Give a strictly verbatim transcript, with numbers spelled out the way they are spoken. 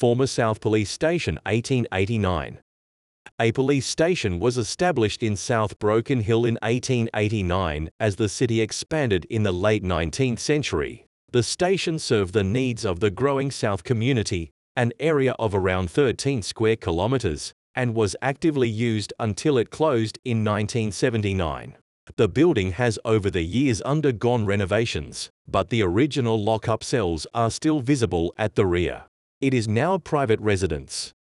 former South Police Station, eighteen eighty-nine. A police station was established in South Broken Hill in eighteen eighty-nine as the city expanded in the late nineteenth century. The station served the needs of the growing South community, an area of around thirteen square kilometers, and was actively used until it closed in nineteen seventy-nine. The building has over the years undergone renovations, but the original lockup cells are still visible at the rear. It is now a private residence.